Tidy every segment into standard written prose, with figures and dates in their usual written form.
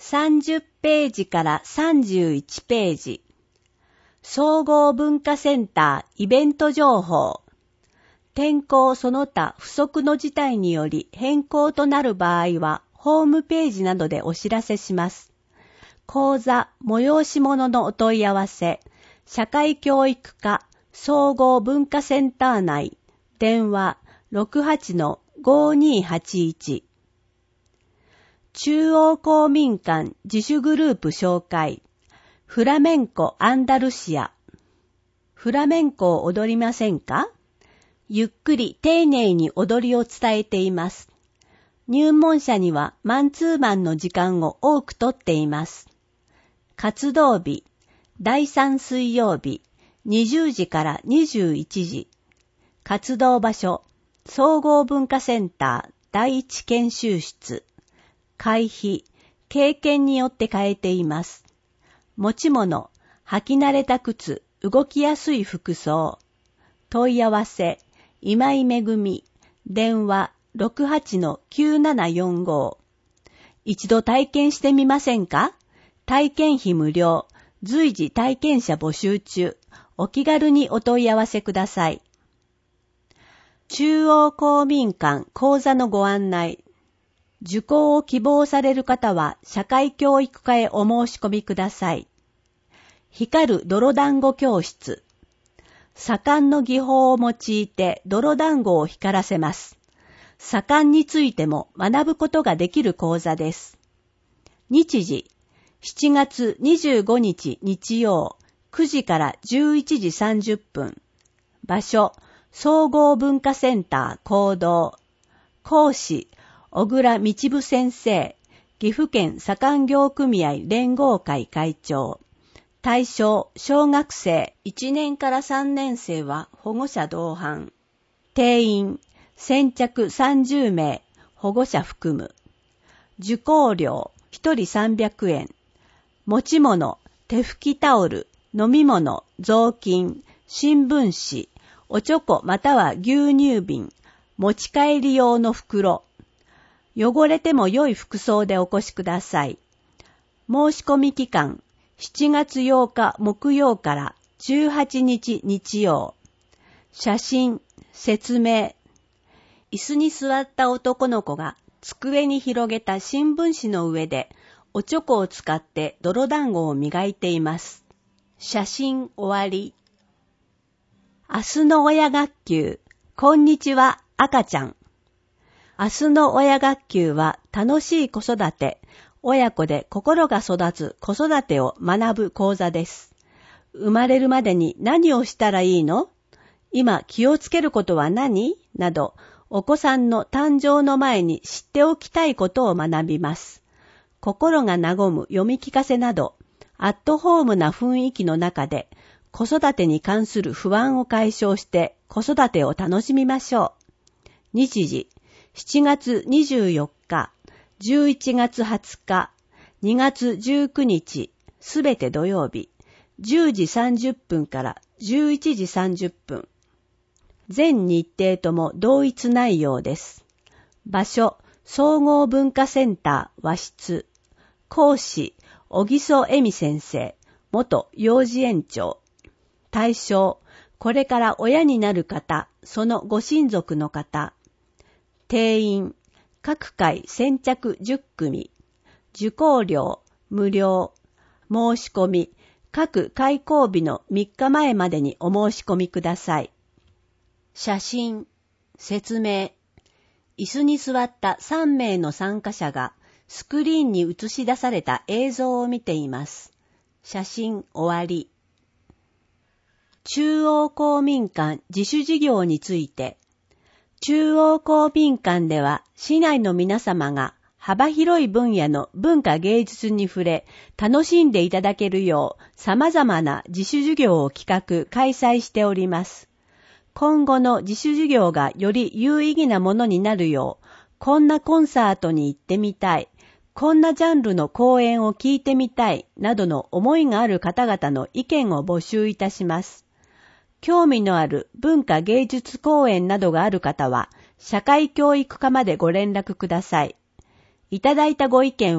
30ページから31ページ。総合文化センターイベント情報。天候その他不測の事態により変更となる場合はホームページなどでお知らせします。講座、催し物のお問い合わせ、社会教育課総合文化センター内、電話 68-5281。中央公民館自主グループ紹介、フラメンコアンダルシア。フラメンコを踊りませんか？ゆっくり丁寧に踊りを伝えています。入門者にはマンツーマンの時間を多くとっています。活動日、第3水曜日、20時から21時。活動場所、総合文化センター第一研修室。会費、経験によって変えています。持ち物、履き慣れた靴、動きやすい服装。問い合わせ、今井めぐみ、電話 68-9745。一度体験してみませんか？体験費無料、随時体験者募集中。お気軽にお問い合わせください。中央公民館講座のご案内。受講を希望される方は社会教育課へお申し込みください。光る泥団子教室。左官の技法を用いて泥団子を光らせます。左官についても学ぶことができる講座です。日時、7月25日日曜、9時から11時30分。場所、総合文化センター講堂。講師、小倉道部先生、岐阜県左官業組合連合会会長。対象、小学生1年から3年生は保護者同伴。定員、先着30名、保護者含む。受講料、1人300円。持ち物、手拭きタオル、飲み物、雑巾、新聞紙、おちょこまたは牛乳瓶、持ち帰り用の袋。汚れても良い服装でお越しください。申し込み期間、7月8日木曜から18日日曜。写真、説明。椅子に座った男の子が机に広げた新聞紙の上でおちょこを使って泥団子を磨いています。写真終わり。明日の親学級、こんにちは赤ちゃん。明日の親学級は楽しい子育て、親子で心が育つ子育てを学ぶ講座です。生まれるまでに何をしたらいいの？今気をつけることは何？など、お子さんの誕生の前に知っておきたいことを学びます。心が和む読み聞かせなど、アットホームな雰囲気の中で、子育てに関する不安を解消して子育てを楽しみましょう。日時、7月24日、11月20日、2月19日、すべて土曜日、10時30分から11時30分。全日程とも同一内容です。場所、総合文化センター和室。講師、小木曽恵美先生、元幼児園長。対象、これから親になる方、そのご親族の方。定員、各回先着10組。受講料、無料。申し込み、各開講日の3日前までにお申し込みください。写真、説明。椅子に座った3名の参加者がスクリーンに映し出された映像を見ています。写真終わり。中央公民館自主事業について。中央公民館では市内の皆様が幅広い分野の文化芸術に触れ楽しんでいただけるよう様々な自主授業を企画開催しております。今後の自主授業がより有意義なものになるよう、こんなコンサートに行ってみたい、こんなジャンルの講演を聞いてみたいなどの思いがある方々の意見を募集いたします。興味のある文化芸術講演などがある方は、社会教育課までご連絡ください。いただいたご意見は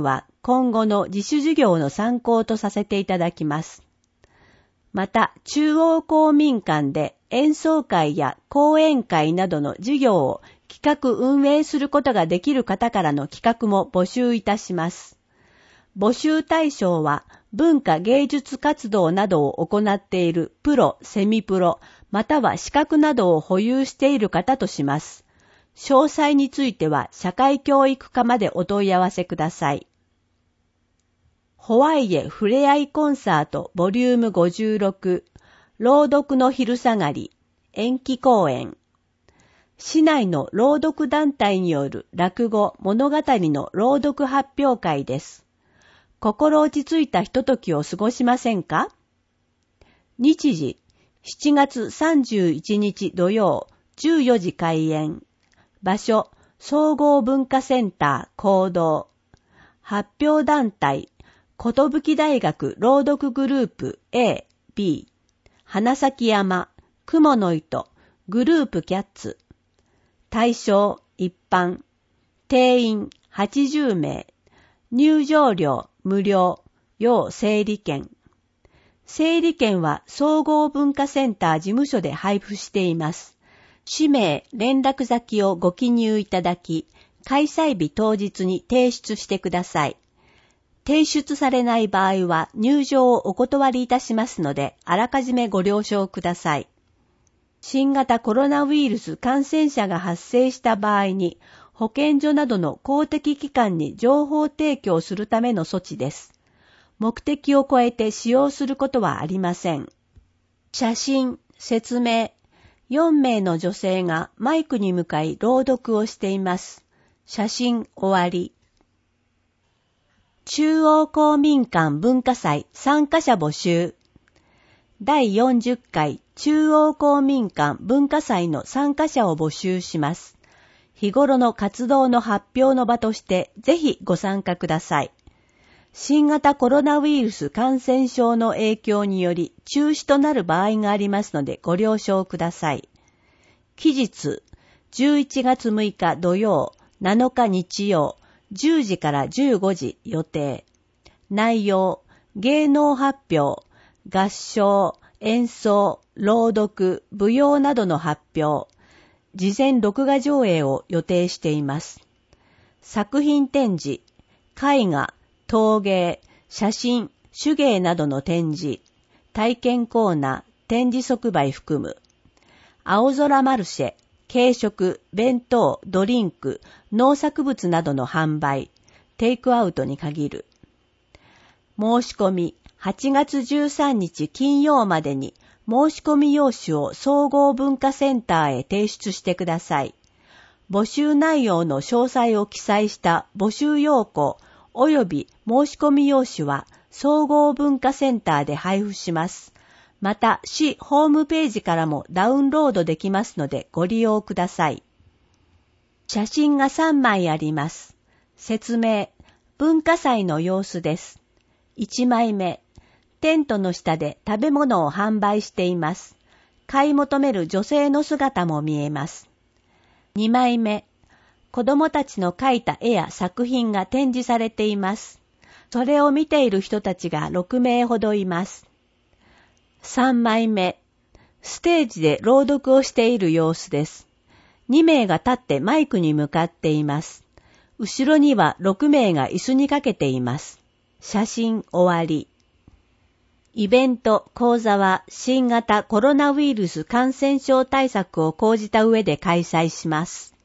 今後の自主授業の参考とさせていただきます。また、中央公民館で演奏会や講演会などの授業を企画運営することができる方からの企画も募集いたします。募集対象は文化芸術活動などを行っているプロ、セミプロ、または資格などを保有している方とします。詳細については社会教育課までお問い合わせください。ホワイエふれあいコンサートボリューム56朗読の昼下がり延期公演。市内の朗読団体による落語物語の朗読発表会です。心落ち着いたひとときを過ごしませんか？日時7月31日土曜14時開演。場所総合文化センター講堂。発表団体寿大学朗読グループ A、B、花咲山、雲の糸、グループキャッツ。対象一般。定員80名。入場料無料。要整理券。整理券は総合文化センター事務所で配布しています。氏名、連絡先をご記入いただき、開催日当日に提出してください。提出されない場合は入場をお断りいたしますので、あらかじめご了承ください。新型コロナウイルス感染者が発生した場合に、保健所などの公的機関に情報提供するための措置です。目的を超えて使用することはありません。写真、説明。4名の女性がマイクに向かい朗読をしています。写真終わり。中央公民館文化祭参加者募集。第40回中央公民館文化祭の参加者を募集します。日頃の活動の発表の場としてぜひご参加ください。新型コロナウイルス感染症の影響により中止となる場合がありますのでご了承ください。期日11月6日土曜、7日日曜、10時から15時予定。内容、芸能発表、合唱、演奏、朗読、舞踊などの発表。事前録画上映を予定しています。作品展示、絵画、陶芸、写真、手芸などの展示。体験コーナー、展示即売含む。青空マルシェ。軽食、弁当、ドリンク、農作物などの販売、テイクアウトに限る。申し込み、8月13日金曜までに申し込み用紙を総合文化センターへ提出してください。募集内容の詳細を記載した募集要項及び申し込み用紙は総合文化センターで配布します。また、市ホームページからもダウンロードできますのでご利用ください。写真が3枚あります。説明、文化祭の様子です。1枚目、テントの下で食べ物を販売しています。買い求める女性の姿も見えます。2枚目、子供たちの描いた絵や作品が展示されています。それを見ている人たちが6名ほどいます。3枚目、ステージで朗読をしている様子です。2名が立ってマイクに向かっています。後ろには6名が椅子にかけています。写真終わり。イベント、講座は新型コロナウイルス感染症対策を講じた上で開催します。